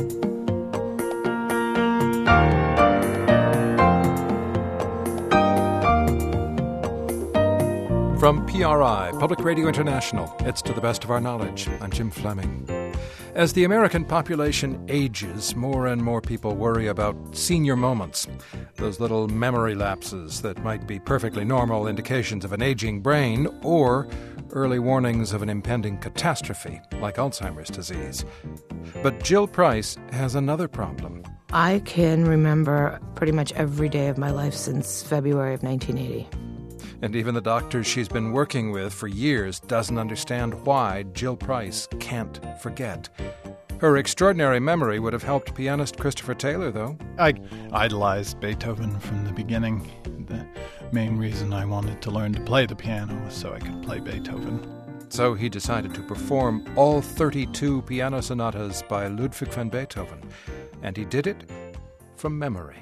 From PRI, Public Radio International, it's To the Best of Our Knowledge. I'm Jim Fleming. As the American population ages, more and more people worry about senior moments, those little memory lapses that might be perfectly normal indications of an aging brain or early warnings of an impending catastrophe like Alzheimer's disease. But Jill Price has another problem. I can remember pretty much every day of my life since February of 1980. And even the doctor she's been working with for years doesn't understand why Jill Price can't forget. Her extraordinary memory would have helped pianist Christopher Taylor, though. I idolized Beethoven from the beginning. The main reason I wanted to learn to play the piano was so I could play Beethoven. So he decided to perform all 32 piano sonatas by Ludwig van Beethoven. And he did it from memory.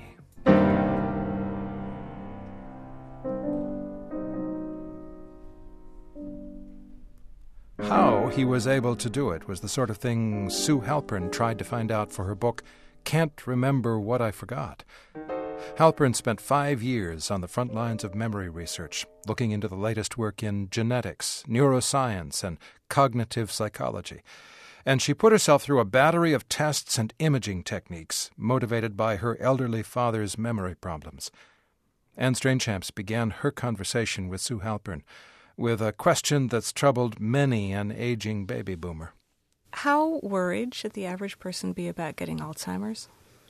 How he was able to do it was the sort of thing Sue Halpern tried to find out for her book, Can't Remember What I Forgot. Halpern spent 5 years on the front lines of memory research, looking into the latest work in genetics, neuroscience, and cognitive psychology. And she put herself through a battery of tests and imaging techniques, motivated by her elderly father's memory problems. Anne Strainchamps began her conversation with Sue Halpern with a question that's troubled many an aging baby boomer. How worried should the average person be about getting Alzheimer's?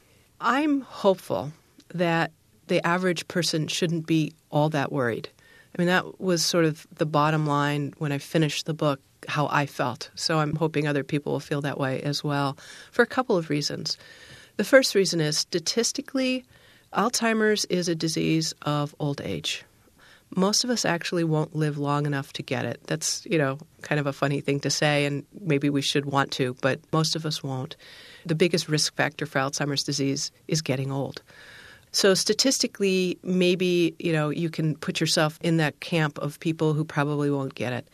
I'm hopeful that the average person shouldn't be all that worried. I mean, that was sort of the bottom line when I finished the book, how I felt. So I'm hoping other people will feel that way as well for a couple of reasons. The first reason is statistically, Alzheimer's is a disease of old age. Most of us actually won't live long enough to get it. That's, kind of a funny thing to say, and maybe we should want to, but most of us won't. The biggest risk factor for Alzheimer's disease is getting old. So statistically, maybe, you can put yourself in that camp of people who probably won't get it.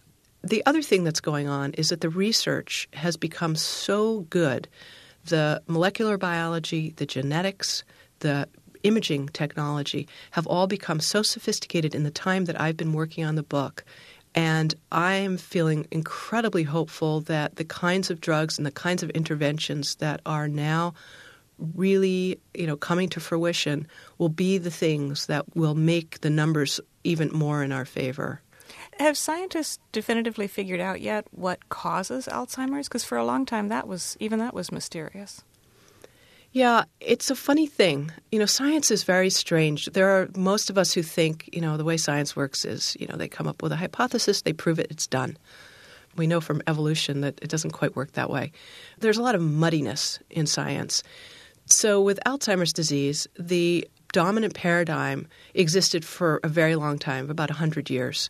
The other thing that's going on is that the research has become so good. The molecular biology, the genetics, the imaging technology have all become so sophisticated in the time that I've been working on the book. And I'm feeling incredibly hopeful that the kinds of drugs and the kinds of interventions that are now really, coming to fruition will be the things that will make the numbers even more in our favor. Have scientists definitively figured out yet what causes Alzheimer's? Because for a long time that was mysterious. Yeah, it's a funny thing. Science is very strange. There are most of us who think, the way science works is, they come up with a hypothesis, they prove it, it's done. We know from evolution that it doesn't quite work that way. There's a lot of muddiness in science. So with Alzheimer's disease, the dominant paradigm existed for a very long time, about 100 years.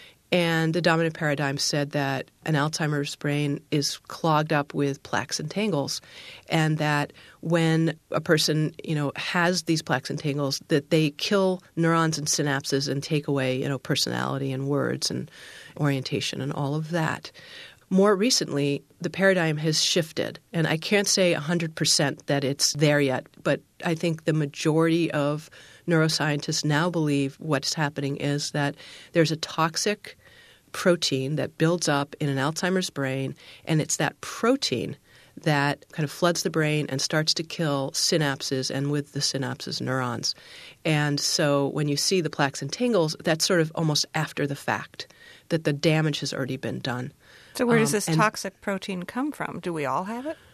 And the dominant paradigm said that an Alzheimer's brain is clogged up with plaques and tangles, and that when a person, has these plaques and tangles, that they kill neurons and synapses and take away, personality and words and orientation and all of that. More recently, the paradigm has shifted, and I can't say 100% that it's there yet, but I think the majority of neuroscientists now believe what's happening is that there's a toxic protein that builds up in an Alzheimer's brain, and it's that protein that kind of floods the brain and starts to kill synapses, and with the synapses, neurons. And so when you see the plaques and tangles, that's sort of almost after the fact, that the damage has already been done. So where does this toxic protein come from? Do we all have it?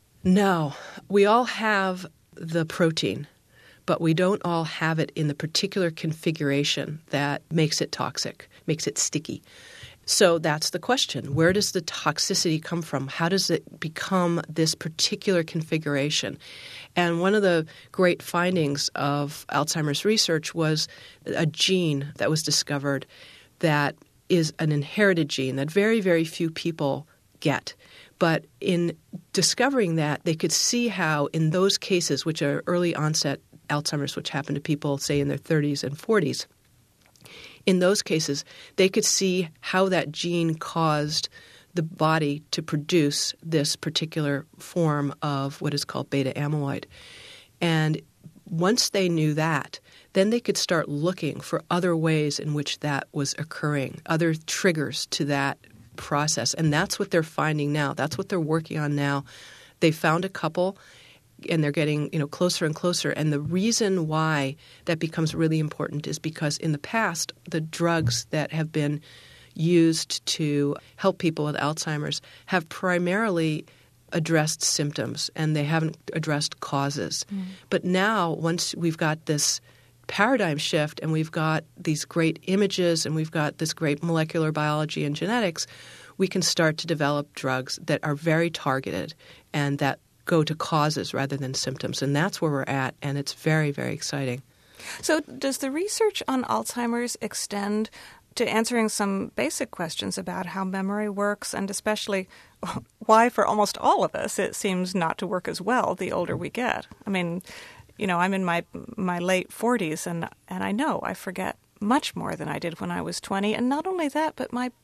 No. We all have the protein, but we don't all have it in the particular configuration that makes it toxic, makes it sticky. So that's the question. Where does the toxicity come from? How does it become this particular configuration? And one of the great findings of Alzheimer's research was a gene that was discovered that is an inherited gene that very, very few people get. But in discovering that, they could see how in those cases, which are early onset Alzheimer's, which happen to people, say, in their 30s and 40s, in those cases, they could see how that gene caused the body to produce this particular form of what is called beta amyloid. And once they knew that, then they could start looking for other ways in which that was occurring, other triggers to that process. And that's what they're finding now. That's what they're working on now. They found a couple, and they're getting closer and closer. And the reason why that becomes really important is because in the past, the drugs that have been used to help people with Alzheimer's have primarily addressed symptoms, and they haven't addressed causes. But now, once we've got this paradigm shift and we've got these great images and we've got this great molecular biology and genetics, we can start to develop drugs that are very targeted and that go to causes rather than symptoms. And that's where we're at, and it's very, very exciting. So does the research on Alzheimer's extend to answering some basic questions about how memory works, and especially why for almost all of us it seems not to work as well the older we get? I mean, I'm in my late 40s, and I know I forget much more than I did when I was 20. And not only that, but my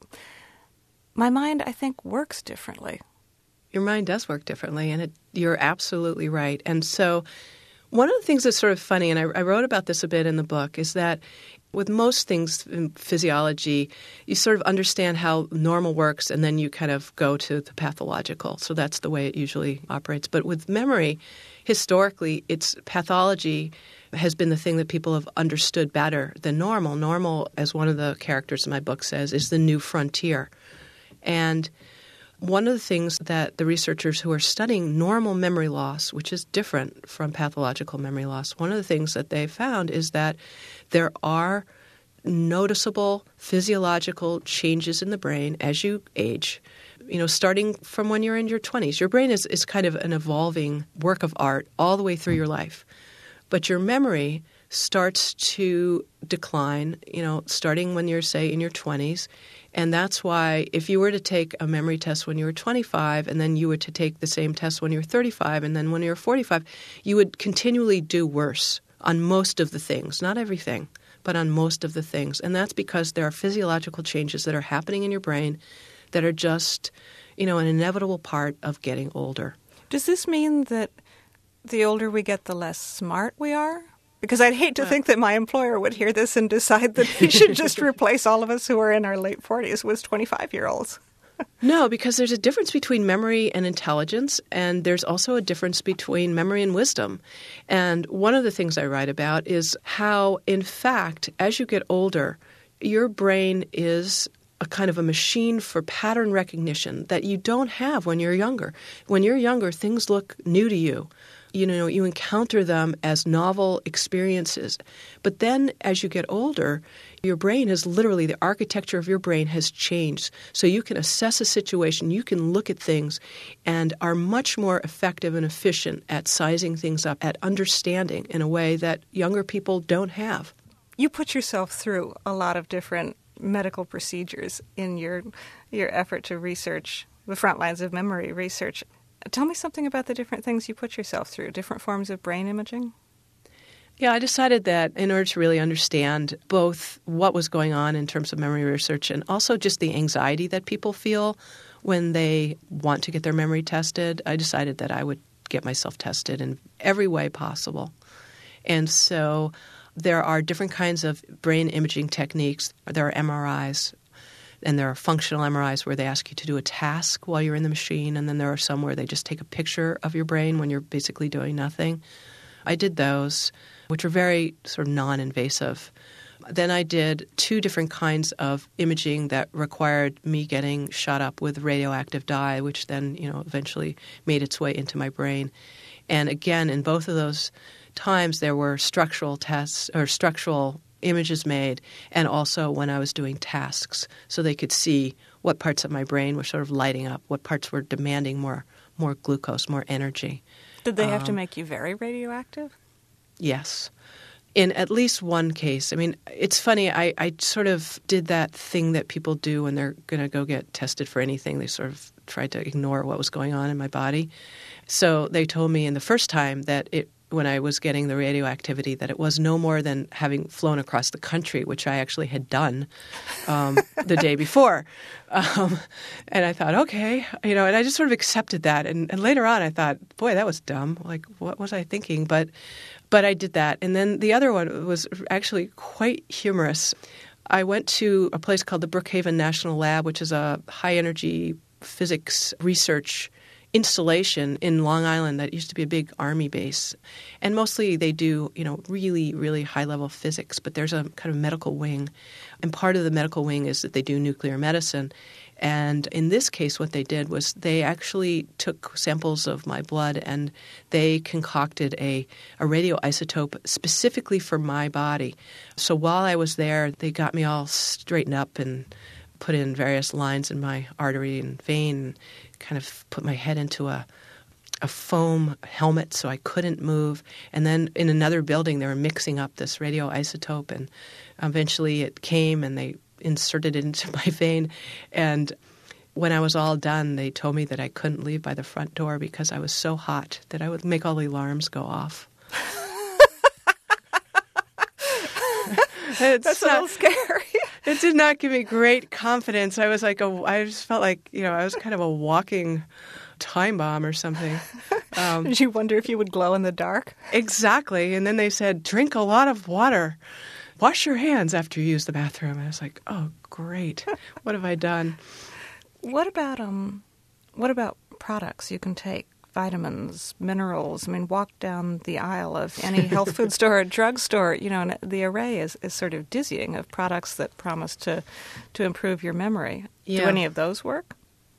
mind, I think, works differently. Your mind does work differently, and you're absolutely right. And so one of the things that's sort of funny, and I wrote about this a bit in the book, is that with most things in physiology, you sort of understand how normal works, and then you kind of go to the pathological. So that's the way it usually operates. But with memory, historically, its pathology has been the thing that people have understood better than normal. Normal, as one of the characters in my book says, is the new frontier. And one of the things that the researchers who are studying normal memory loss, which is different from pathological memory loss, one of the things that they found is that there are noticeable physiological changes in the brain as you age, starting from when you're in your 20s. Your brain is kind of an evolving work of art all the way through your life. But your memory starts to decline, starting when you're, say, in your 20s. And that's why if you were to take a memory test when you were 25 and then you were to take the same test when you were 35 and then when you were 45, you would continually do worse on most of the things, not everything, but on most of the things. And that's because there are physiological changes that are happening in your brain that are just, an inevitable part of getting older. Does this mean that the older we get, the less smart we are? Because I'd hate to think that my employer would hear this and decide that he should just replace all of us who are in our late 40s with 25-year-olds. No, because there's a difference between memory and intelligence, and there's also a difference between memory and wisdom. And one of the things I write about is how, in fact, as you get older, your brain is a kind of a machine for pattern recognition that you don't have when you're younger. When you're younger, things look new to you. You encounter them as novel experiences. But then as you get older, your brain has literally, the architecture of your brain has changed. So you can assess a situation, you can look at things, and are much more effective and efficient at sizing things up, at understanding in a way that younger people don't have. You put yourself through a lot of different medical procedures in your effort to research the front lines of memory research. Tell me something about the different things you put yourself through, different forms of brain imaging. Yeah, I decided that in order to really understand both what was going on in terms of memory research and also just the anxiety that people feel when they want to get their memory tested, I decided that I would get myself tested in every way possible. And so there are different kinds of brain imaging techniques. There are MRIs. And there are functional MRIs where they ask you to do a task while you're in the machine, and then there are some where they just take a picture of your brain when you're basically doing nothing. I did those, which are very sort of non-invasive. Then I did 2 different kinds of imaging that required me getting shot up with radioactive dye, which then, eventually made its way into my brain. And again, in both of those times, there were structural tests or structural images made, and also when I was doing tasks, so they could see what parts of my brain were sort of lighting up, what parts were demanding more glucose, more energy. Did they have to make you very radioactive? Yes. In at least one case. I mean, it's funny, I sort of did that thing that people do when they're going to go get tested for anything. They sort of tried to ignore what was going on in my body. So they told me in the first time that it when I was getting the radioactivity that it was no more than having flown across the country, which I actually had done the day before. And I thought, okay, and I just sort of accepted that. And later on I thought, boy, that was dumb. Like, what was I thinking? But I did that. And then the other one was actually quite humorous. I went to a place called the Brookhaven National Lab, which is a high-energy physics research installation in Long Island that used to be a big Army base. And mostly they do, really, really high-level physics, but there's a kind of medical wing. And part of the medical wing is that they do nuclear medicine. And in this case, what they did was they actually took samples of my blood and they concocted a radioisotope specifically for my body. So while I was there, they got me all straightened up and put in various lines in my artery and vein, kind of put my head into a foam helmet so I couldn't move. And then in another building, they were mixing up this radioisotope, and eventually it came and they inserted it into my vein. And when I was all done, they told me that I couldn't leave by the front door because I was so hot that I would make all the alarms go off. That's a little scary. It did not give me great confidence. I was like, I just felt like, I was kind of a walking time bomb or something. Did you wonder if you would glow in the dark? Exactly. And then they said, drink a lot of water. Wash your hands after you use the bathroom. And I was like, oh, great. What have I done? What about products you can take? Vitamins, minerals. I mean, walk down the aisle of any health food store or drugstore, and the array is sort of dizzying of products that promise to improve your memory. Yeah. Do any of those work?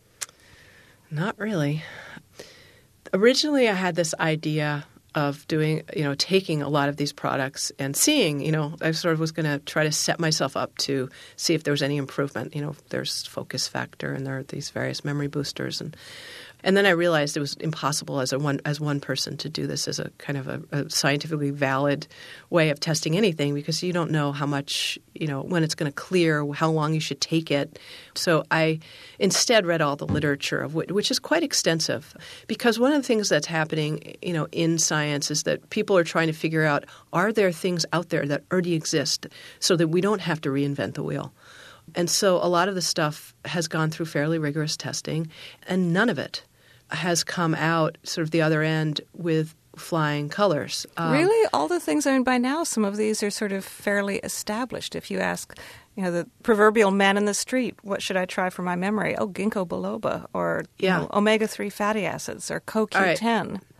Not really. Originally, I had this idea of doing, taking a lot of these products and seeing, I sort of was going to try to set myself up to see if there was any improvement. There's focus factor and there are these various memory boosters. And then I realized it was impossible as one person to do this as a kind of a scientifically valid way of testing anything because you don't know how much, when it's going to clear, how long you should take it. So I instead read all the literature of which is quite extensive because one of the things that's happening, in science is that people are trying to figure out, are there things out there that already exist so that we don't have to reinvent the wheel? And so a lot of the stuff has gone through fairly rigorous testing and none of it has come out sort of the other end with flying colors. Really? All the things, by now some of these are sort of fairly established. If you ask, the proverbial man in the street, what should I try for my memory? Oh, ginkgo biloba or omega-3 fatty acids or CoQ10. Right.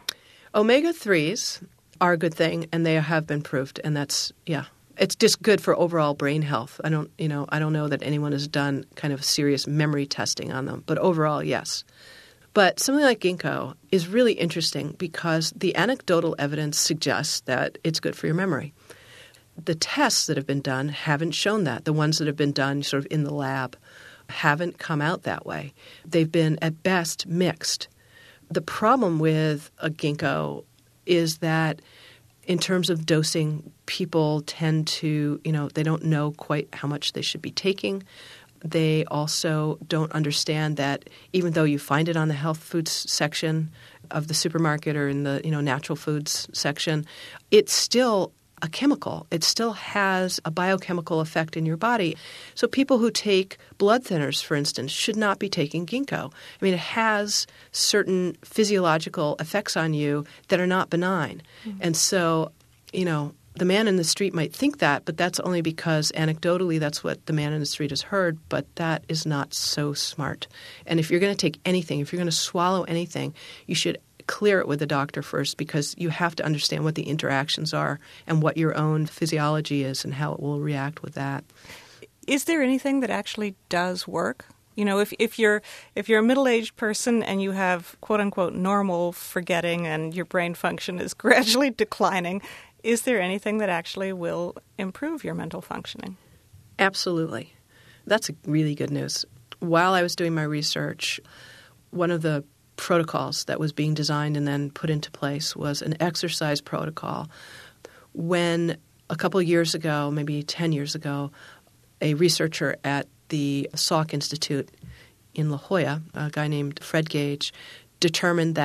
Omega-3s are a good thing and they have been proved and that's, it's just good for overall brain health. I don't know that anyone has done kind of serious memory testing on them, but overall, yes. But something like ginkgo is really interesting because the anecdotal evidence suggests that it's good for your memory. The tests that have been done haven't shown that. The ones that have been done sort of in the lab haven't come out that way. They've been, at best, mixed. The problem with a ginkgo is that in terms of dosing, people tend to, they don't know quite how much they should be taking. They also don't understand that even though you find it on the health foods section of the supermarket or in the natural foods section, it's still a chemical. It still has a biochemical effect in your body. So people who take blood thinners, for instance, should not be taking ginkgo. It has certain physiological effects on you that are not benign. Mm-hmm. And so, the man in the street might think that, but that's only because anecdotally that's what the man in the street has heard, but that is not so smart. And if you're going to take anything, if you're going to swallow anything, you should clear it with the doctor first because you have to understand what the interactions are and what your own physiology is and how it will react with that. Is there anything that actually does work? If you're a middle-aged person and you have quote-unquote normal forgetting and your brain function is gradually declining, is there anything that actually will improve your mental functioning? Absolutely. That's really good news. While I was doing my research, one of the protocols that was being designed and then put into place was an exercise protocol. When a couple of years ago, maybe 10 years ago, a researcher at the Salk Institute in La Jolla, a guy named Fred Gage, determined that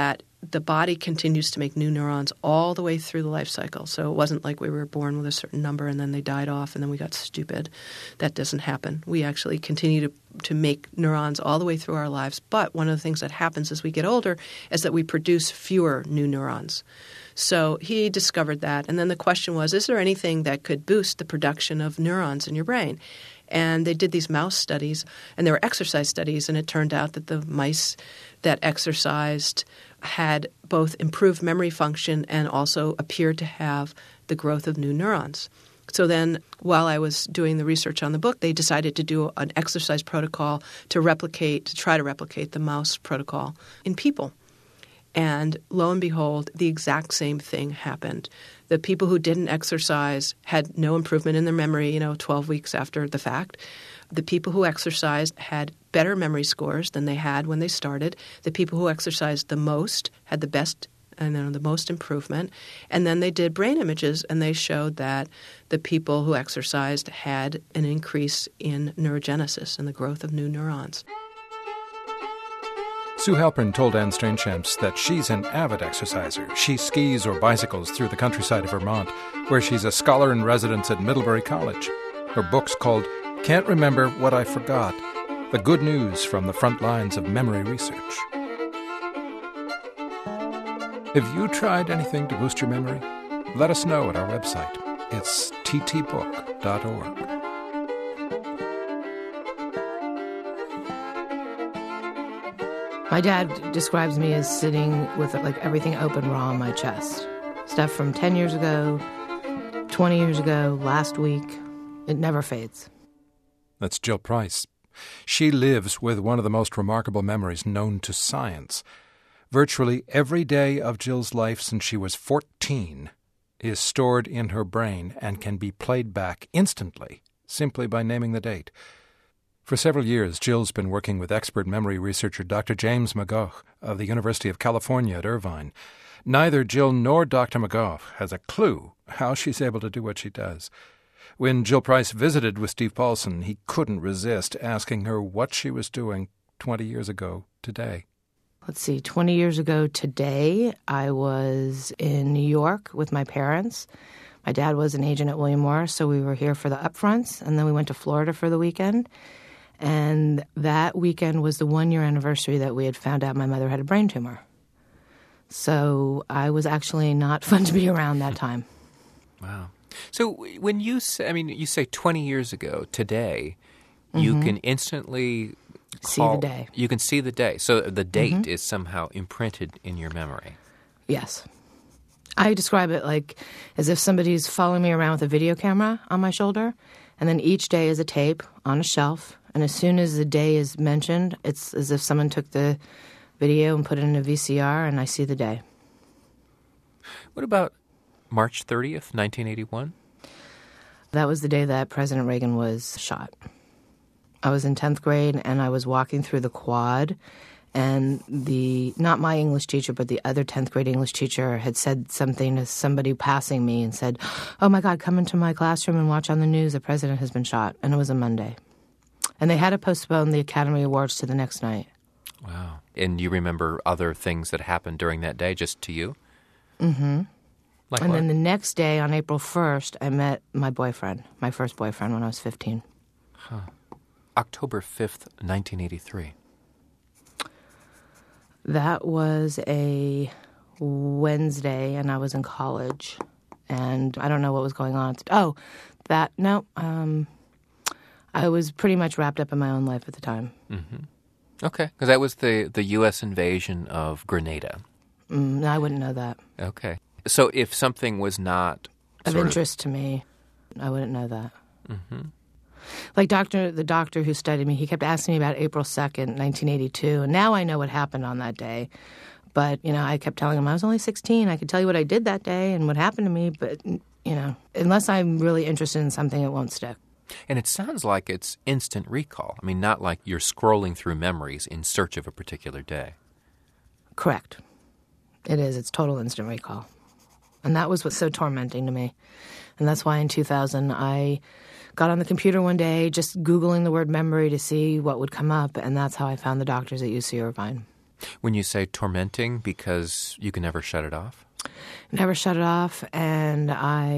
the body continues to make new neurons all the way through the life cycle. So it wasn't like we were born with a certain number and then they died off and then we got stupid. That doesn't happen. We actually continue to make neurons all the way through our lives. But one of the things that happens as we get older is that we produce fewer new neurons. So he discovered that. And then the question was, is there anything that could boost the production of neurons in your brain? And they did these mouse studies, and there were exercise studies, and it turned out that the mice that exercised had both improved memory function and also appeared to have the growth of new neurons. So then while I was doing the research on the book, they decided to do an exercise protocol to try to replicate the mouse protocol in people. And lo and behold, the exact same thing happened. The people who didn't exercise had no improvement in their memory, 12 weeks after the fact. The people who exercised had better memory scores than they had when they started. The people who exercised the most had the best and the most improvement. And then they did brain images, and they showed that the people who exercised had an increase in neurogenesis and the growth of new neurons. Sue Halpern told Anne Strainchamps that she's an avid exerciser. She skis or bicycles through the countryside of Vermont, where she's a scholar in residence at Middlebury College. Her book's called Can't Remember What I Forgot, The Good News from the Front Lines of Memory Research. Have you tried anything to boost your memory? Let us know at our website. It's ttbook.org. My dad describes me as sitting with everything open raw on my chest. Stuff from 10 years ago, 20 years ago, last week. It never fades. That's Jill Price. She lives with one of the most remarkable memories known to science. Virtually every day of Jill's life since she was 14 is stored in her brain and can be played back instantly, simply by naming the date. For several years, Jill's been working with expert memory researcher Dr. James McGough of the University of California at Irvine. Neither Jill nor Dr. McGough has a clue how she's able to do what she does. When Jill Price visited with Steve Paulson, he couldn't resist asking her what she was doing 20 years ago today. Let's see, 20 years ago today, I was in New York with my parents. My dad was an agent at William Morris, so we were here for the upfronts, and then we went to Florida for the weekend. And that weekend was the 1-year anniversary that we had found out my mother had a brain tumor. So I was actually not fun to be around that time. Wow. So when you say 20 years ago today, you can instantly see the day. You can see the day. So the date is somehow imprinted in your memory. Yes. I describe it as if somebody's following me around with a video camera on my shoulder, and then each day is a tape on a shelf. And as soon as the day is mentioned, it's as if someone took the video and put it in a VCR, and I see the day. What about March 30th, 1981? That was the day that President Reagan was shot. I was in 10th grade, and I was walking through the quad, and not my English teacher, but the other 10th grade English teacher had said something to somebody passing me and said, "Oh my God, come into my classroom and watch on the news, the president has been shot." And it was a Monday. And they had to postpone the Academy Awards to the next night. Wow. And you remember other things that happened during that day just to you? Mm-hmm. Like and what? Then the next day, on April 1st, I met my boyfriend, my first boyfriend when I was 15. Huh. October 5th, 1983. That was a Wednesday, and I was in college. And I don't know what was going on. I was pretty much wrapped up in my own life at the time. Mm-hmm. Okay, because that was the U.S. invasion of Grenada. No, I wouldn't know that. Okay. So if something was not of interest to me, I wouldn't know that. Mm-hmm. Like the doctor who studied me, he kept asking me about April 2nd, 1982, and now I know what happened on that day. But, I kept telling him I was only 16. I could tell you what I did that day and what happened to me, but, unless I'm really interested in something, it won't stick. And it sounds like it's instant recall. I mean, not like you're scrolling through memories in search of a particular day. Correct. It is. It's total instant recall. And that was what's so tormenting to me. And that's why in 2000 I got on the computer one day just Googling the word memory to see what would come up, and that's how I found the doctors at UC Irvine. When you say tormenting, because you can never shut it off? Never shut it off. And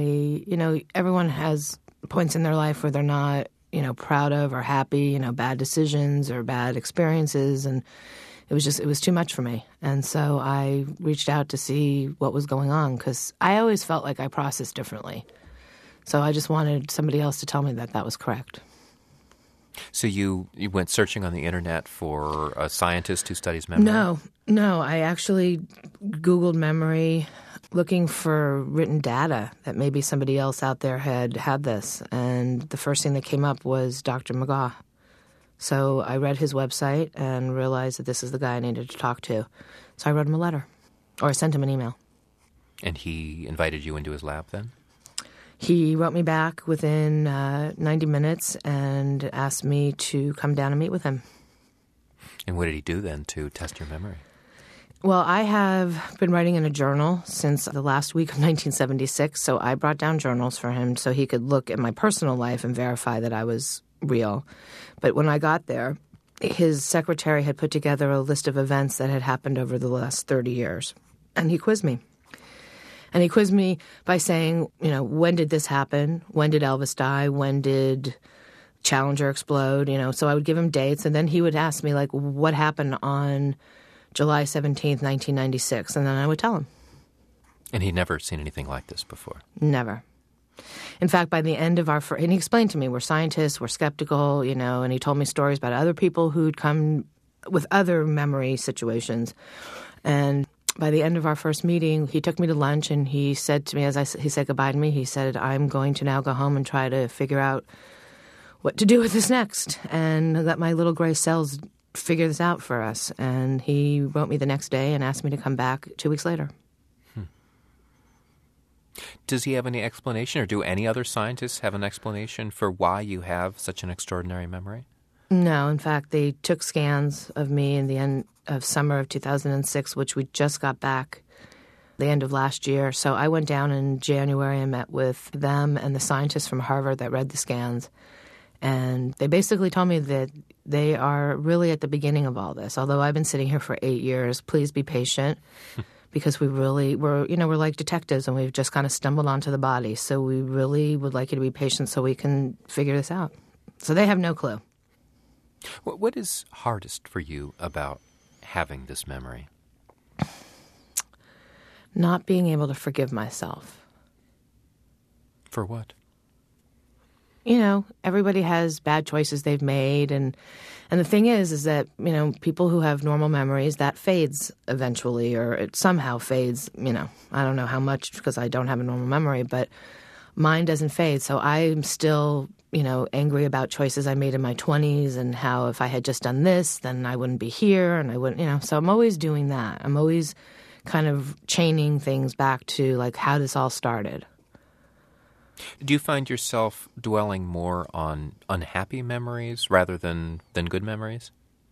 everyone has points in their life where they're not, proud of or happy, bad decisions or bad experiences. And it was too much for me. And so I reached out to see what was going on because I always felt like I processed differently. So I just wanted somebody else to tell me that was correct. So you went searching on the internet for a scientist who studies memory? No. I actually Googled memory, looking for written data that maybe somebody else out there had this. And the first thing that came up was Dr. McGaugh. So I read his website and realized that this is the guy I needed to talk to. So I wrote him a letter, or I sent him an email. And he invited you into his lab then? He wrote me back within 90 minutes and asked me to come down and meet with him. And what did he do then to test your memory? Well, I have been writing in a journal since the last week of 1976, so I brought down journals for him so he could look at my personal life and verify that I was real. But when I got there, his secretary had put together a list of events that had happened over the last 30 years, and he quizzed me. And he quizzed me by saying, when did this happen? When did Elvis die? When did Challenger explode? So I would give him dates, and then he would ask me, what happened on July 17th, 1996? And then I would tell him. And he'd never seen anything like this before? Never. In fact, by the end of and he explained to me, we're scientists, we're skeptical, and he told me stories about other people who'd come with other memory situations. And by the end of our first meeting, he took me to lunch and he said to me, he said goodbye to me, he said, I'm going to now go home and try to figure out what to do with this next and let my little gray cells figure this out for us. And he wrote me the next day and asked me to come back 2 weeks later. Does he have any explanation, or do any other scientists have an explanation for why you have such an extraordinary memory? No. In fact, they took scans of me in the end of summer of 2006, which we just got back the end of last year. So I went down in January and met with them and the scientists from Harvard that read the scans. And they basically told me that they are really at the beginning of all this. Although I've been sitting here for 8 years, please be patient. Because we're like detectives and we've just kind of stumbled onto the body. So we really would like you to be patient so we can figure this out. So they have no clue. What is hardest for you about having this memory? Not being able to forgive myself. For what? Everybody has bad choices they've made. And the thing is that, people who have normal memories, that fades eventually, or it somehow fades. I don't know how much because I don't have a normal memory, but mine doesn't fade. So I'm still, angry about choices I made in my 20s and how if I had just done this, then I wouldn't be here and I wouldn't, so I'm always doing that. I'm always kind of chaining things back to how this all started. Do you find yourself dwelling more on unhappy memories rather than good memories?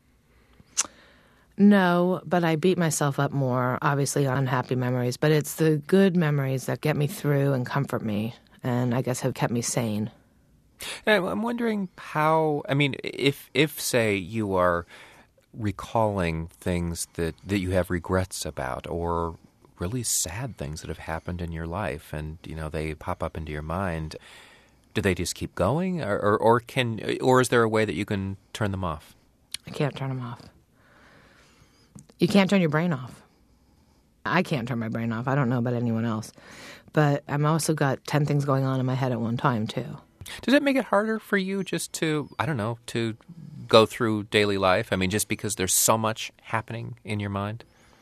No, but I beat myself up more, obviously, on unhappy memories. But it's the good memories that get me through and comfort me and I guess have kept me sane. I'm wondering how, if say, you are recalling things that you have regrets about or really sad things that have happened in your life and, they pop up into your mind, do they just keep going or is there a way that you can turn them off? I can't turn them off. You can't turn your brain off. I can't turn my brain off. I don't know about anyone else. But I've also got 10 things going on in my head at one time, too. Does it make it harder for you just to, to go through daily life? Just because there's so much happening in your mind?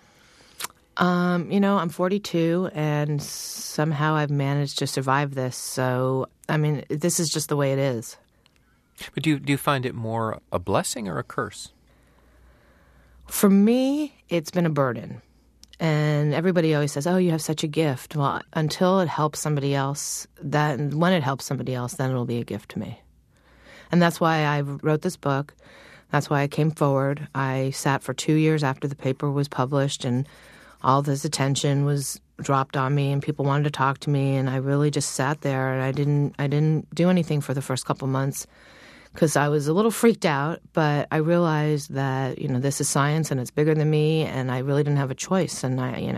I'm 42, and somehow I've managed to survive this. So, this is just the way it is. But do you find it more a blessing or a curse? For me, it's been a burden. And everybody always says, oh, you have such a gift. Well, until it helps somebody else, when it helps somebody else, then it'll be a gift to me. And that's why I wrote this book. That's why I came forward. I sat for 2 years after the paper was published, and all this attention was dropped on me, and people wanted to talk to me, and I really just sat there, and I didn't do anything for the first couple months because I was a little freaked out, but I realized that, this is science and it's bigger than me, and I really didn't have a choice. And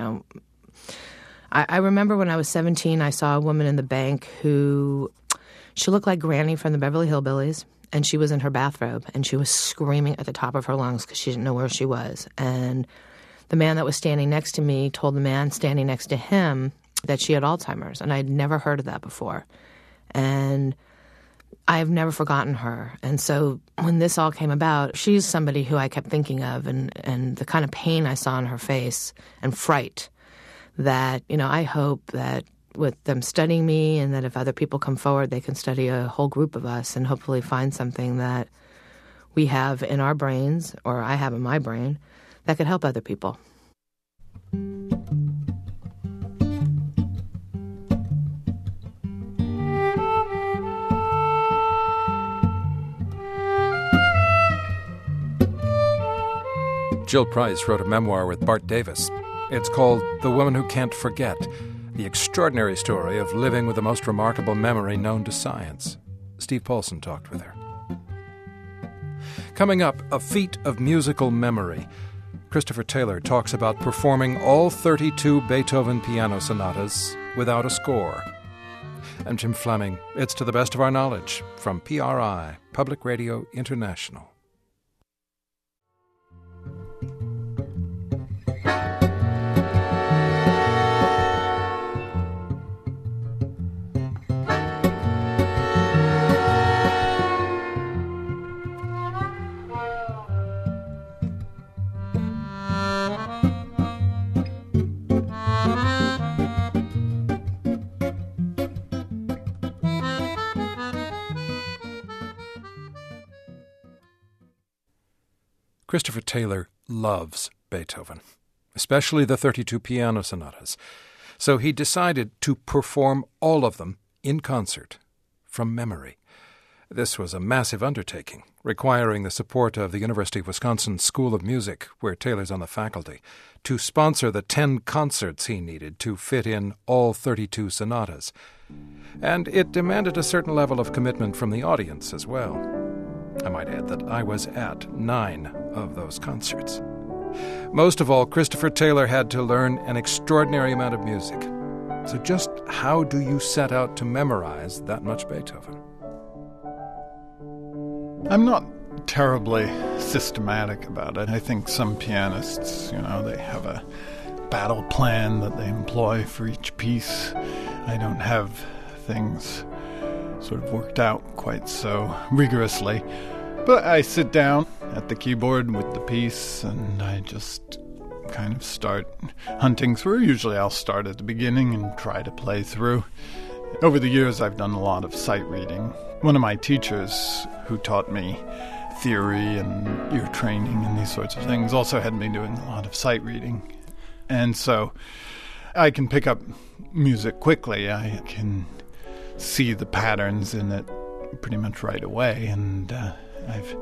I remember when I was 17, I saw a woman in the bank she looked like Granny from the Beverly Hillbillies, and she was in her bathrobe, and she was screaming at the top of her lungs because she didn't know where she was. And the man that was standing next to me told the man standing next to him that she had Alzheimer's, and I had never heard of that before. And I've never forgotten her. And so when this all came about, she's somebody who I kept thinking of, and the kind of pain I saw in her face and fright that, I hope that with them studying me, and that if other people come forward, they can study a whole group of us and hopefully find something that we have in our brains, or I have in my brain, that could help other people. Jill Price wrote a memoir with Bart Davis. It's called The Woman Who Can't Forget, the extraordinary story of living with the most remarkable memory known to science. Steve Paulson talked with her. Coming up, a feat of musical memory. Christopher Taylor talks about performing all 32 Beethoven piano sonatas without a score. I'm Jim Fleming. It's To the Best of Our Knowledge from PRI, Public Radio International. Christopher Taylor loves Beethoven, especially the 32 piano sonatas. So he decided to perform all of them in concert, from memory. This was a massive undertaking, requiring the support of the University of Wisconsin School of Music, where Taylor's on the faculty, to sponsor the 10 concerts he needed to fit in all 32 sonatas. And it demanded a certain level of commitment from the audience as well. I might add that I was at 9 of those concerts. Most of all, Christopher Taylor had to learn an extraordinary amount of music. So just how do you set out to memorize that much Beethoven? I'm not terribly systematic about it. I think some pianists, they have a battle plan that they employ for each piece. I don't have things sort of worked out quite so rigorously. But I sit down at the keyboard with the piece and I just kind of start hunting through. Usually I'll start at the beginning and try to play through. Over the years I've done a lot of sight reading. One of my teachers who taught me theory and ear training and these sorts of things also had me doing a lot of sight reading. And so I can pick up music quickly. I can see the patterns in it pretty much right away, and I've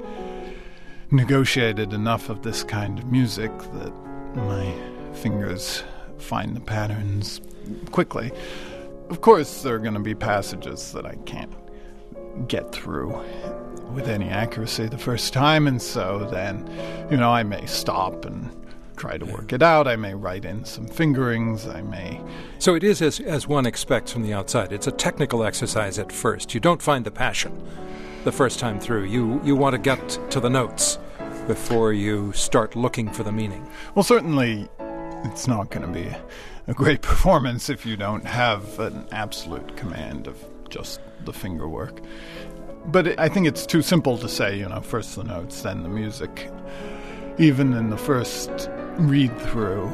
negotiated enough of this kind of music that my fingers find the patterns quickly. Of course, there are going to be passages that I can't get through with any accuracy the first time, and so then, I may stop and try to work it out. I may write in some fingerings. I may... So it is as one expects from the outside. It's a technical exercise at first. You don't find the passion the first time through. You want to get to the notes before you start looking for the meaning. Well, certainly it's not going to be a great performance if you don't have an absolute command of just the finger work. But I think it's too simple to say, first the notes, then the music. Even in the first read-through,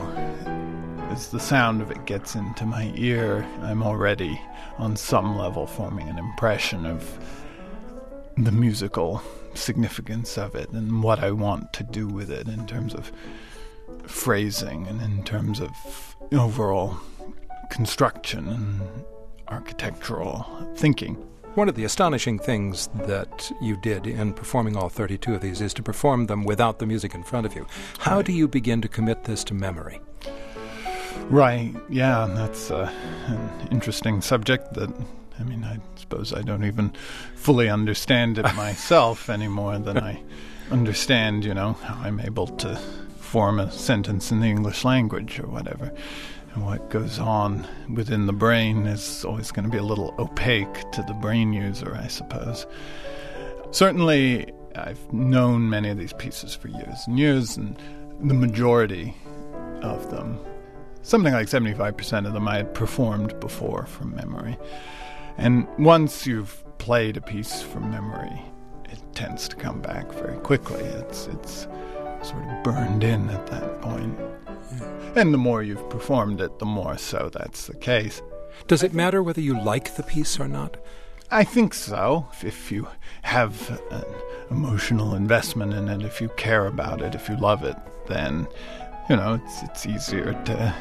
as the sound of it gets into my ear, I'm already, on some level, forming an impression of the musical significance of it and what I want to do with it in terms of phrasing and in terms of overall construction and architectural thinking. One of the astonishing things that you did in performing all 32 of these is to perform them without the music in front of you. How do you begin to commit this to memory? Right, yeah, that's an interesting subject that I mean, I suppose I don't even fully understand it myself any more than I understand, how I'm able to form a sentence in the English language or whatever. And what goes on within the brain is always going to be a little opaque to the brain user, I suppose. Certainly, I've known many of these pieces for years and years, and the majority of them, something like 75% of them, I had performed before from memory. And once you've played a piece from memory, it tends to come back very quickly. It's sort of burned in at that point. And the more you've performed it, the more so that's the case. Does it matter whether you like the piece or not? I think so. If you have an emotional investment in it, if you care about it, if you love it, then, it's easier to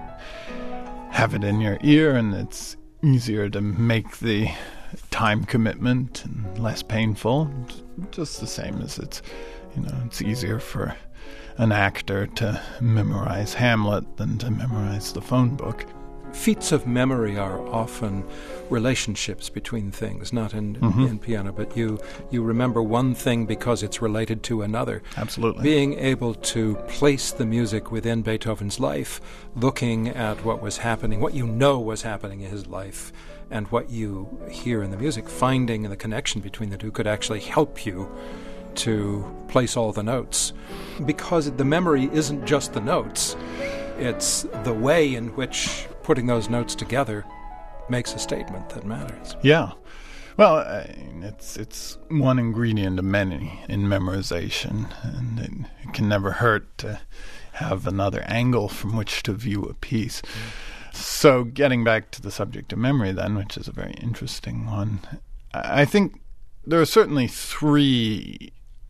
have it in your ear, and it's easier to make the time commitment and less painful. Just the same as it's easier for an actor to memorize Hamlet than to memorize the phone book. Feats of memory are often relationships between things, not in piano, but you remember one thing because it's related to another. Absolutely. Being able to place the music within Beethoven's life, looking at what was happening, what you know was happening in his life, and what you hear in the music, finding the connection between the two could actually help you to place all the notes. Because the memory isn't just the notes, it's the way in which putting those notes together makes a statement that matters. Yeah. Well, it's one ingredient of many in memorization, and it can never hurt to have another angle from which to view a piece. So getting back to the subject of memory then, which is a very interesting one, I think there are certainly three,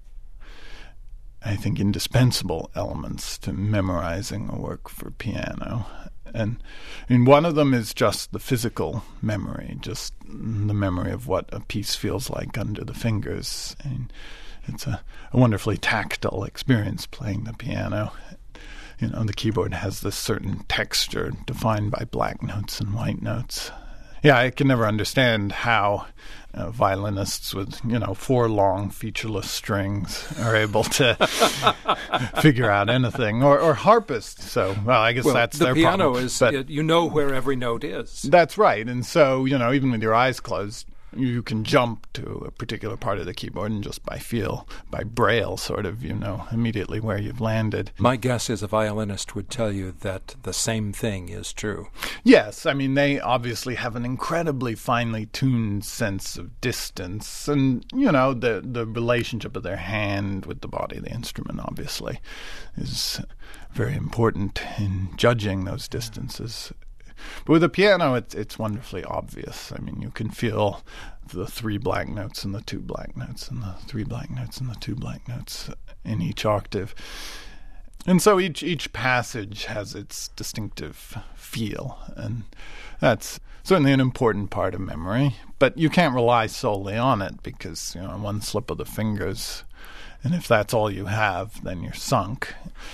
indispensable elements to memorizing a work for piano. And one of them is just the physical memory, just the memory of what a piece feels like under the fingers. And it's a wonderfully tactile experience playing the piano. The keyboard has this certain texture defined by black notes and white notes. Yeah, I can never understand how violinists with, 4 long featureless strings are able to figure out anything, or harpists. So, I guess that's their problem. The piano is, you know where every note is. That's right. And so, even with your eyes closed, you can jump to a particular part of the keyboard and just by feel, by braille, sort of, immediately where you've landed. My guess is a violinist would tell you that the same thing is true. Yes, they obviously have an incredibly finely tuned sense of distance, and, the relationship of their hand with the body of the instrument, obviously, is very important in judging those distances. But with the piano, it's wonderfully obvious. You can feel the 3 black notes and the 2 black notes and the 3 black notes and the 2 black notes in each octave. And so each passage has its distinctive feel, and that's certainly an important part of memory. But you can't rely solely on it because, one slip of the fingers, and if that's all you have, then you're sunk.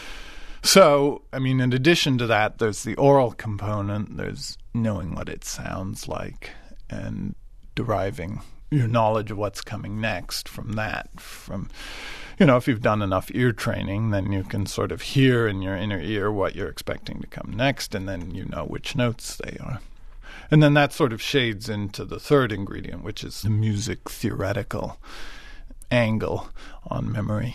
So, in addition to that, there's the oral component. There's knowing what it sounds like and deriving your knowledge of what's coming next from that. If you've done enough ear training, then you can sort of hear in your inner ear what you're expecting to come next, and then you know which notes they are. And then that sort of shades into the third ingredient, which is the music theoretical angle on memory.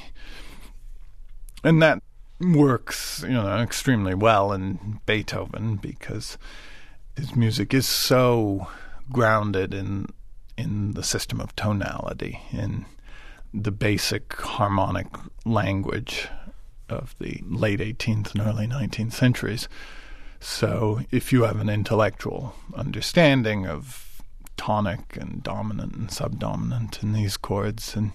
And that works, extremely well in Beethoven because his music is so grounded in the system of tonality, in the basic harmonic language of the late 18th and early 19th centuries. So if you have an intellectual understanding of tonic and dominant and subdominant in these chords, and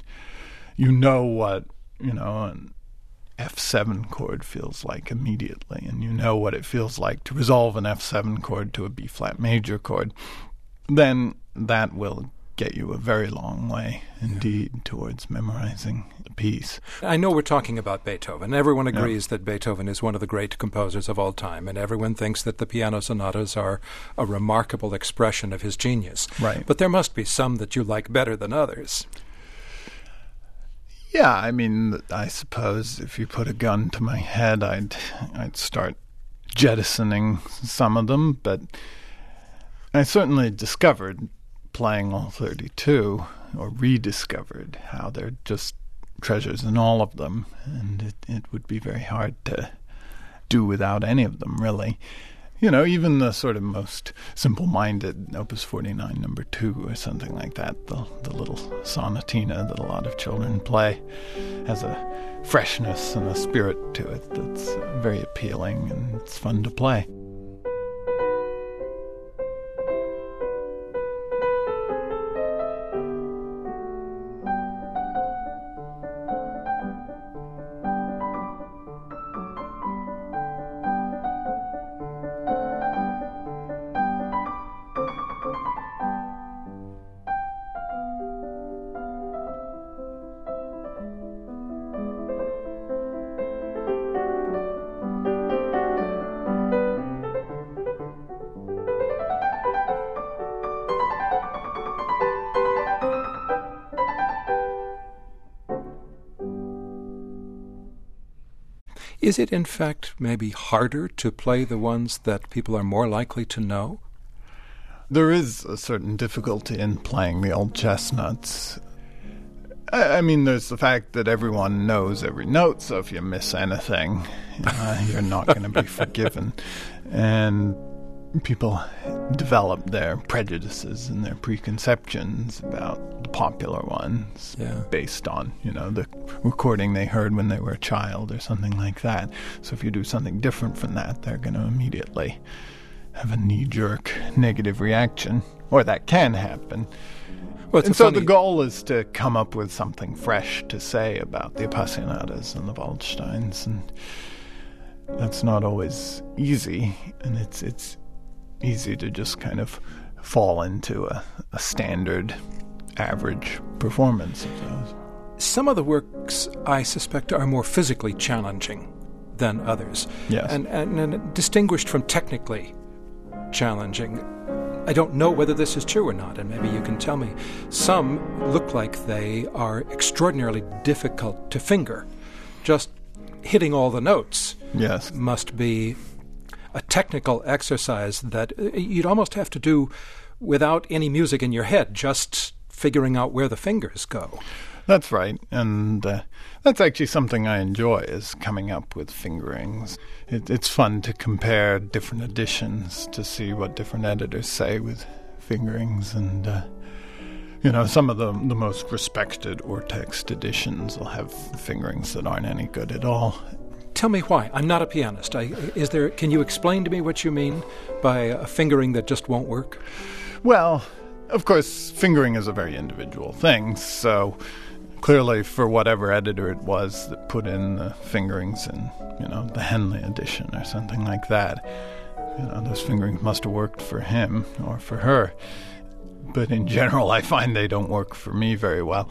what, an F7 chord feels like immediately, and what it feels like to resolve an F7 chord to a B-flat major chord, then that will get you a very long way indeed towards memorizing the piece. I know we're talking about Beethoven. Everyone agrees that Beethoven is one of the great composers of all time, and everyone thinks that the piano sonatas are a remarkable expression of his genius. Right. But there must be some that you like better than others. Yeah, I mean, I suppose if you put a gun to my head, I'd start jettisoning some of them, but I certainly discovered playing all 32, or rediscovered how there are just treasures in all of them, and it would be very hard to do without any of them, really. You know, even the sort of most simple-minded Opus 49 number 2 or something like that, the little sonatina that a lot of children play, has a freshness and a spirit to it that's very appealing, and it's fun to play. Is it, in fact, maybe harder to play the ones that people are more likely to know? There is a certain difficulty in playing the old chestnuts. I mean, there's the fact that everyone knows every note, so if you miss anything, you're not going to be forgiven. And people develop their prejudices and their preconceptions about the popular ones based on, the recording they heard when they were a child or something like that. So if you do something different from that, they're going to immediately have a knee-jerk negative reaction, or that can happen. Well, and so the goal is to come up with something fresh to say about the Appassionatas and the Waldsteins, and that's not always easy, and it's easy to just kind of fall into a standard average performance of those. Some of the works, I suspect, are more physically challenging than others. Yes. And distinguished from technically challenging. I don't know whether this is true or not, and maybe you can tell me. Some look like they are extraordinarily difficult to finger. Just hitting all the notes must be a technical exercise that you'd almost have to do without any music in your head, just figuring out where the fingers go. That's right, and that's actually something I enjoy, is coming up with fingerings. It's fun to compare different editions to see what different editors say with fingerings, and some of the most respected Urtext editions will have fingerings that aren't any good at all. Tell me why. I'm not a pianist. Can you explain to me what you mean by a fingering that just won't work? Well, of course, fingering is a very individual thing, so clearly for whatever editor it was that put in the fingerings in, the Henley edition or something like that, those fingerings must have worked for him or for her. But in general, I find they don't work for me very well.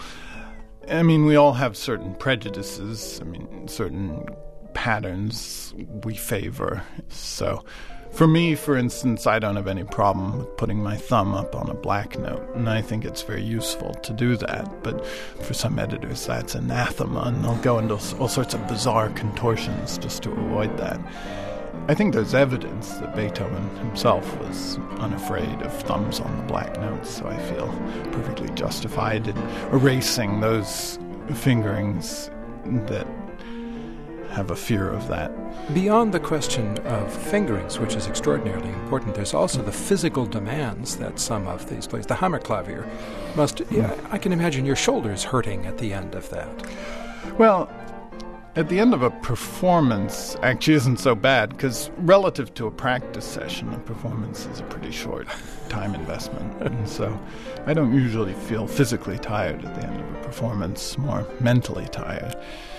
I mean, we all have certain prejudices, certain patterns we favor. So for me, for instance, I don't have any problem with putting my thumb up on a black note, and I think it's very useful to do that. But for some editors, that's anathema, and they'll go into all sorts of bizarre contortions just to avoid that. I think there's evidence that Beethoven himself was unafraid of thumbs on the black notes, so I feel perfectly justified in erasing those fingerings that have a fear of that. Beyond the question of fingerings, which is extraordinarily important, there's also the physical demands that some of these plays. The Hammerklavier must, I can imagine your shoulders hurting at the end of that. Well, at the end of a performance actually isn't so bad, because relative to a practice session, a performance is a pretty short time investment. And so I don't usually feel physically tired at the end of a performance, more mentally tired.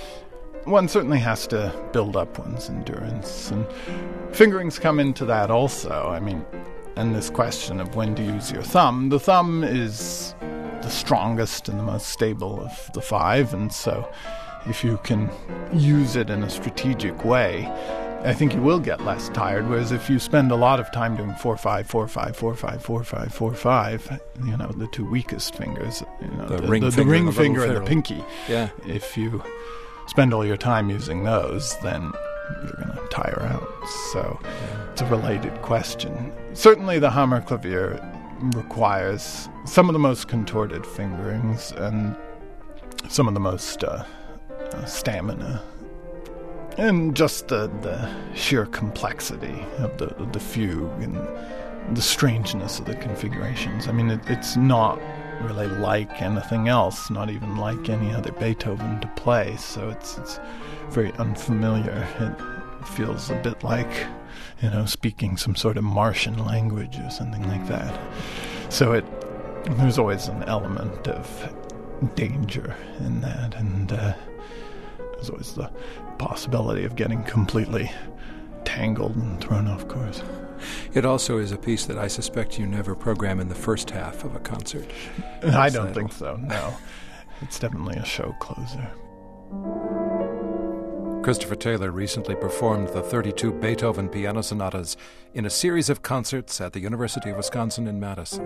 One certainly has to build up one's endurance, and fingerings come into that also. And this question of when to use your thumb, the thumb is the strongest and the most stable of the five, and so if you can use it in a strategic way, I think you will get less tired. Whereas if you spend a lot of time doing 4-5, 4-5, 4-5, 4-5, 4-5, the two weakest fingers, the ring finger and the pinky. Yeah. If you spend all your time using those, then you're going to tire out. So it's a related question. Certainly the Hammerklavier requires some of the most contorted fingerings and some of the most stamina, and just the sheer complexity of the fugue and the strangeness of the configurations. I mean, it's not really like anything else, not even like any other Beethoven to play, so it's very unfamiliar. It feels a bit like, speaking some sort of Martian language or something like that. So there's always an element of danger in that, and there's always the possibility of getting completely tangled and thrown off course. It also is a piece that I suspect you never program in the first half of a concert. I don't think so, no. It's definitely a show closer. Christopher Taylor recently performed the 32 Beethoven piano sonatas in a series of concerts at the University of Wisconsin in Madison.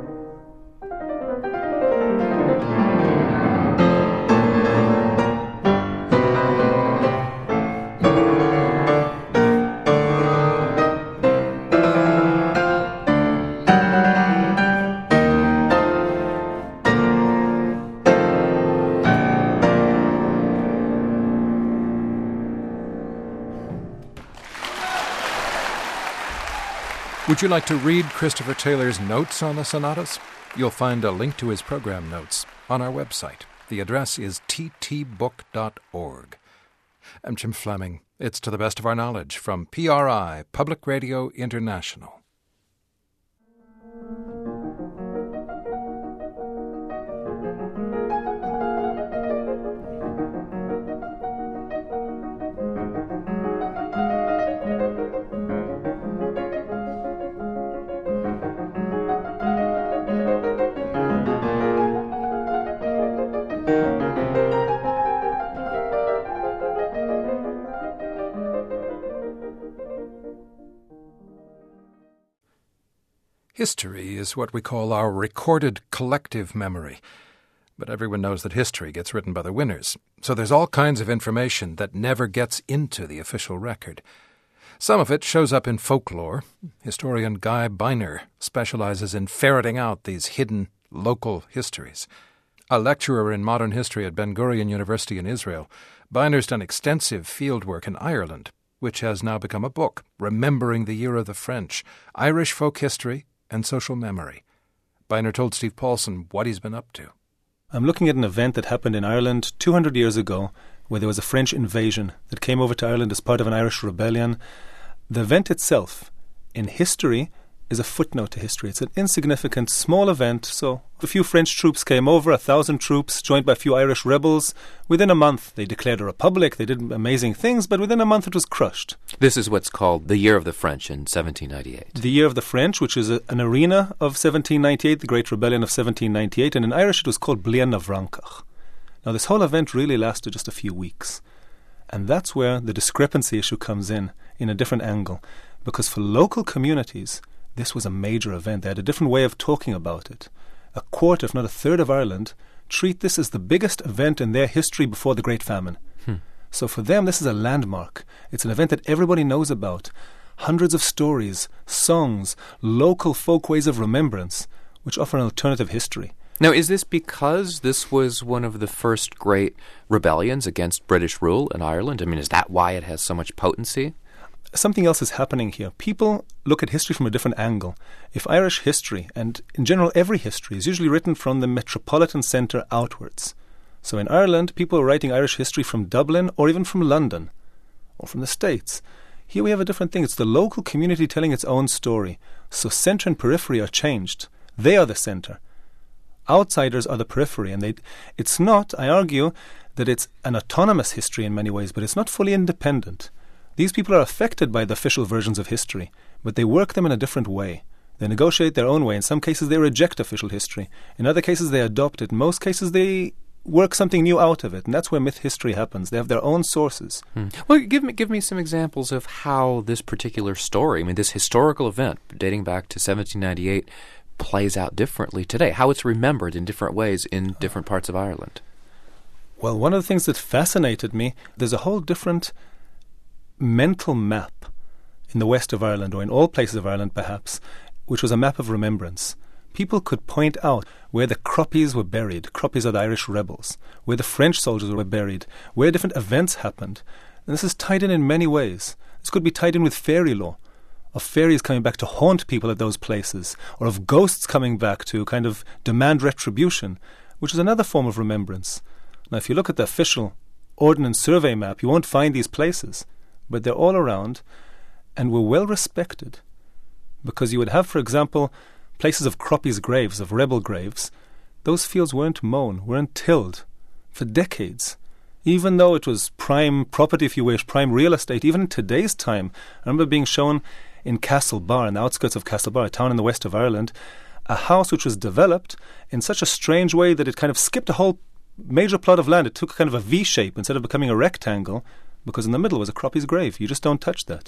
Would you like to read Christopher Taylor's notes on the sonatas? You'll find a link to his program notes on our website. The address is ttbook.org. I'm Jim Fleming. It's To the Best of Our Knowledge from PRI, Public Radio International. History is what we call our recorded collective memory. But everyone knows that history gets written by the winners, so there's all kinds of information that never gets into the official record. Some of it shows up in folklore. Historian Guy Biner specializes in ferreting out these hidden local histories. A lecturer in modern history at Ben-Gurion University in Israel, Biner's done extensive fieldwork in Ireland, which has now become a book, Remembering the Year of the French, Irish Folk History and Social Memory. Biner told Steve Paulson what he's been up to. I'm looking at an event that happened in Ireland 200 years ago, where there was a French invasion that came over to Ireland as part of an Irish rebellion. The event itself, in history, is a footnote to history. It's an insignificant, small event. So a few French troops came over, 1,000 troops, joined by a few Irish rebels. Within a month, they declared a republic. They did amazing things, but within a month it was crushed. This is what's called the Year of the French in 1798. The Year of the French, which is an arena of 1798, the Great Rebellion of 1798, and in Irish it was called Blian na Vrancach. Now this whole event really lasted just a few weeks. And that's where the discrepancy issue comes in a different angle. Because for local communities, this was a major event. They had a different way of talking about it. A quarter, if not a third of Ireland, treat this as the biggest event in their history before the Great Famine. So for them, this is a landmark. It's an event that everybody knows about. Hundreds of stories, songs, local folk ways of remembrance, which offer an alternative history. Now, is this because this was one of the first great rebellions against British rule in Ireland? I mean, is that why it has so much potency? Something else is happening here. People look at history from a different angle. If Irish history, and in general every history, is usually written from the metropolitan centre outwards. So in Ireland, people are writing Irish history from Dublin or even from London or from the States. Here we have a different thing. It's the local community telling its own story. So centre and periphery are changed. They are the centre. Outsiders are the periphery. And it's not, I argue, that it's an autonomous history in many ways, but it's not fully independent. These people are affected by the official versions of history, but they work them in a different way. They negotiate their own way. In some cases, they reject official history. In other cases, they adopt it. In most cases, they work something new out of it. And that's where myth history happens. They have their own sources. Well, give me some examples of how this particular story, this historical event dating back to 1798, plays out differently today, how it's remembered in different ways in different parts of Ireland. Well, one of the things that fascinated me, there's a whole different mental map in the west of Ireland, or in all places of Ireland perhaps, which was a map of remembrance. People could point out where the Croppies were buried. Croppies are the Irish rebels. Where the French soldiers were buried. Where different events happened. And this is tied in many ways. This could be tied in with fairy lore, of fairies coming back to haunt people at those places, or of ghosts coming back to kind of demand retribution, which is another form of remembrance. Now, if you look at the official Ordnance Survey map, you won't find these places, but they're all around and were well respected, because you would have, for example, places of Croppies' graves, of rebel graves. Those fields weren't mown, weren't tilled for decades. Even though it was prime property, if you wish, prime real estate, even in today's time. I remember being shown in Castlebar, in the outskirts of Castlebar, a town in the west of Ireland, a house which was developed in such a strange way that it kind of skipped a whole major plot of land. It took kind of a V shape instead of becoming a rectangle, because in the middle was a Croppies' grave. You just don't touch that.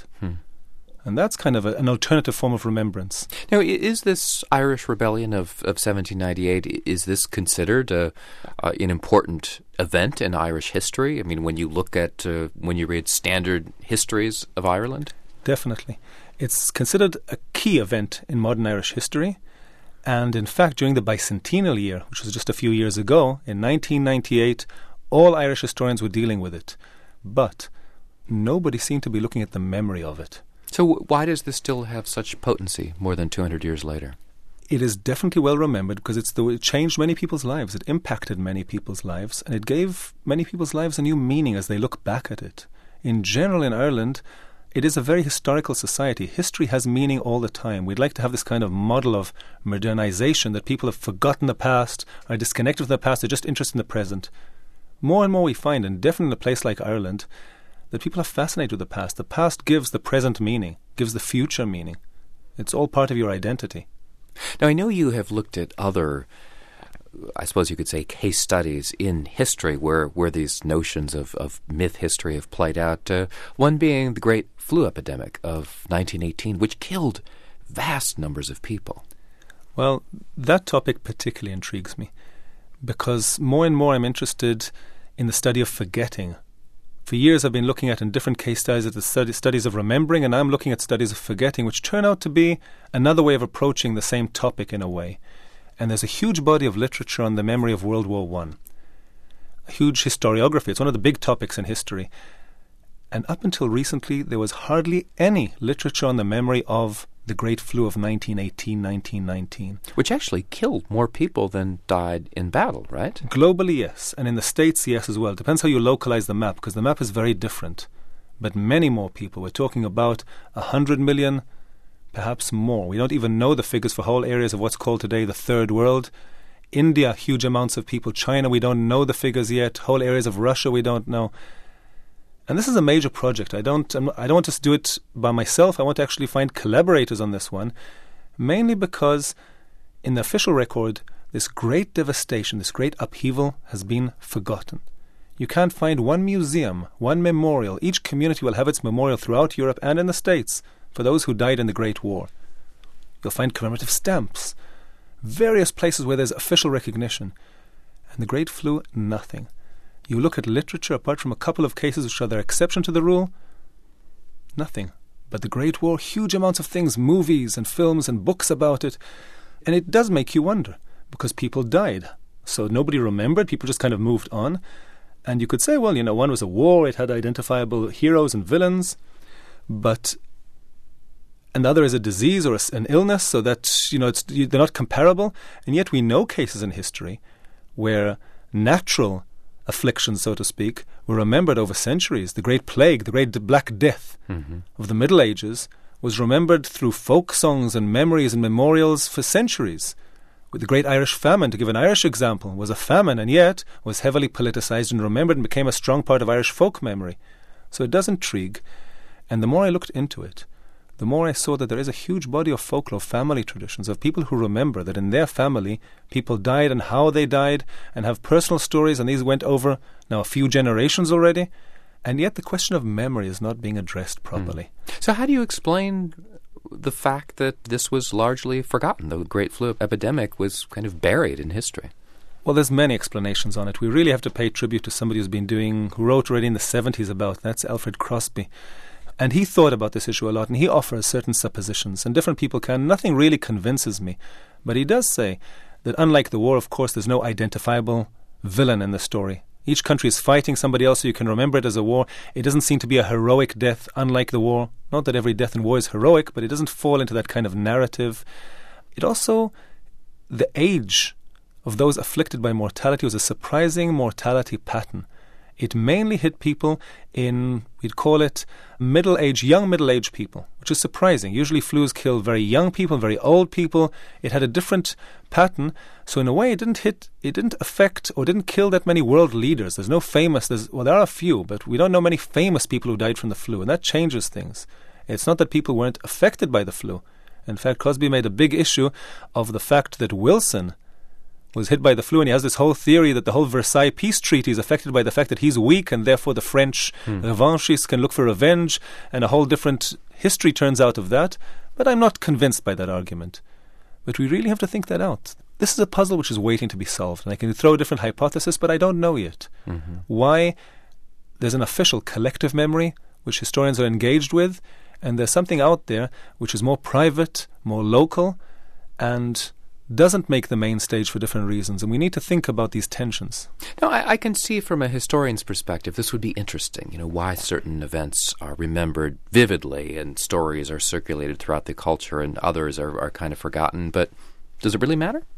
And that's kind of an alternative form of remembrance. Now, is this Irish Rebellion of 1798, is this considered an important event in Irish history? When you look at, when you read standard histories of Ireland? Definitely. It's considered a key event in modern Irish history. And in fact, during the bicentennial year, which was just a few years ago, in 1998, all Irish historians were dealing with it. But nobody seemed to be looking at the memory of it. So why does this still have such potency more than 200 years later? It is definitely well remembered because it changed many people's lives. It impacted many people's lives, and it gave many people's lives a new meaning as they look back at it. In general, in Ireland, it is a very historical society. History has meaning all the time. We'd like to have this kind of model of modernization, that people have forgotten the past, are disconnected from the past, they're just interested in the present. More and more we find, and definitely in a place like Ireland, that people are fascinated with the past. The past gives the present meaning, gives the future meaning. It's all part of your identity. Now, I know you have looked at other, I suppose you could say, case studies in history where these notions of myth history have played out, one being the Great Flu Epidemic of 1918, which killed vast numbers of people. Well, that topic particularly intrigues me, because more and more I'm interested in the study of forgetting. For years I've been looking at, in different case studies, at the studies of remembering, and I'm looking at studies of forgetting, which turn out to be another way of approaching the same topic in a way. And there's a huge body of literature on the memory of World War I. A huge historiography. It's one of the big topics in history. And up until recently, there was hardly any literature on the memory of the Great Flu of 1918-1919. Which actually killed more people than died in battle, right? Globally, yes. And in the States, yes, as well. It depends how you localize the map, because the map is very different. But many more people. We're talking about 100 million, perhaps more. We don't even know the figures for whole areas of what's called today the Third World. India, huge amounts of people. China, we don't know the figures yet. Whole areas of Russia, we don't know. And this is a major project. I don't want to do it by myself. I want to actually find collaborators on this one, mainly because in the official record, this great devastation, this great upheaval has been forgotten. You can't find one museum, one memorial. Each community will have its memorial throughout Europe and in the States for those who died in the Great War. You'll find commemorative stamps, various places where there's official recognition. And the Great Flu, nothing. You look at literature, apart from a couple of cases which are the exception to the rule, nothing. But the Great War, huge amounts of things, movies and films and books about it. And it does make you wonder, because people died. So nobody remembered, people just kind of moved on. And you could say, well, one was a war, it had identifiable heroes and villains, but another is a disease or an illness, so that, they're not comparable. And yet we know cases in history where natural afflictions, so to speak, were remembered over centuries. The Great Plague, the Great Black Death of the Middle Ages was remembered through folk songs and memories and memorials for centuries. With the Great Irish Famine, to give an Irish example, was a famine and yet was heavily politicized and remembered and became a strong part of Irish folk memory. So it does intrigue. And the more I looked into it, the more I saw that there is a huge body of folklore, family traditions, of people who remember that in their family people died and how they died and have personal stories, and these went over now a few generations already, and yet the question of memory is not being addressed properly. So how do you explain the fact that this was largely forgotten? The Great Flu epidemic was kind of buried in history. Well, there's many explanations on it. We really have to pay tribute to somebody who wrote already in the 70s about, that's Alfred Crosby. And he thought about this issue a lot, and he offers certain suppositions, and different people can. Nothing really convinces me. But he does say that unlike the war, of course, there's no identifiable villain in the story. Each country is fighting somebody else, so you can remember it as a war. It doesn't seem to be a heroic death, unlike the war. Not that every death in war is heroic, but it doesn't fall into that kind of narrative. It also, the age of those afflicted by mortality was a surprising mortality pattern. It mainly hit people in, we'd call it, young middle-aged people, which is surprising. Usually flus kill very young people, very old people. It had a different pattern. So in a way, it didn't affect or didn't kill that many world leaders. There's no famous, there are a few, but we don't know many famous people who died from the flu, and that changes things. It's not that people weren't affected by the flu. In fact, Crosby made a big issue of the fact that Wilson was hit by the flu, and he has this whole theory that the whole Versailles peace treaty is affected by the fact that he's weak, and therefore the French revanchists can look for revenge, and a whole different history turns out of that. But I'm not convinced by that argument. But we really have to think that out. This is a puzzle which is waiting to be solved, and I can throw a different hypothesis, but I don't know yet. Why there's an official collective memory which historians are engaged with, and there's something out there which is more private, more local, and doesn't make the main stage for different reasons, and we need to think about these tensions. No, I can see from a historian's perspective this would be interesting, why certain events are remembered vividly and stories are circulated throughout the culture and others are kind of forgotten, but does it really matter?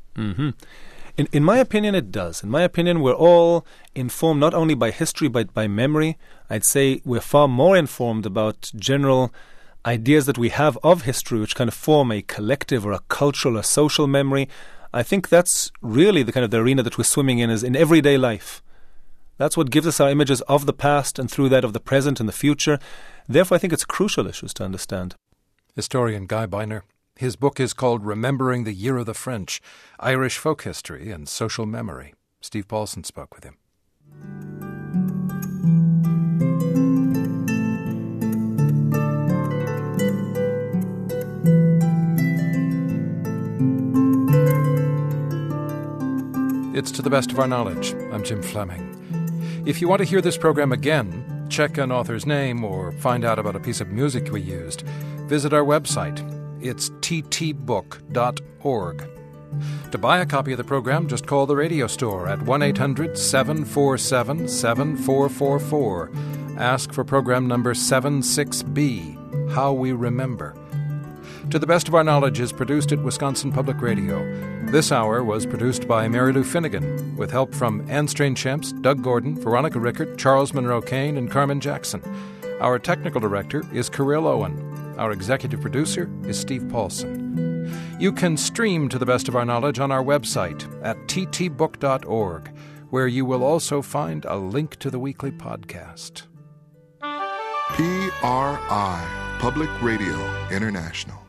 In my opinion, it does. In my opinion, we're all informed not only by history but by memory. I'd say we're far more informed about general ideas that we have of history, which kind of form a collective or a cultural or social memory. I think that's really the kind of the arena that we're swimming in, is in everyday life. That's what gives us our images of the past and through that of the present and the future. Therefore, I think it's crucial issues to understand. Historian Guy Beiner. His book is called Remembering the Year of the French, Irish Folk History and Social Memory. Steve Paulson spoke with him. It's To the Best of Our Knowledge. I'm Jim Fleming. If you want to hear this program again, check an author's name, or find out about a piece of music we used, visit our website. It's ttbook.org. To buy a copy of the program, just call the radio store at 1-800-747-7444. Ask for program number 76B, How We Remember. To the Best of Our Knowledge is produced at Wisconsin Public Radio. This hour was produced by Mary Lou Finnegan, with help from Anne Strange-Shemps, Doug Gordon, Veronica Rickert, Charles Monroe-Kane, and Carmen Jackson. Our technical director is Kirill Owen. Our executive producer is Steve Paulson. You can stream To the Best of Our Knowledge on our website at ttbook.org, where you will also find a link to the weekly podcast. PRI, Public Radio International.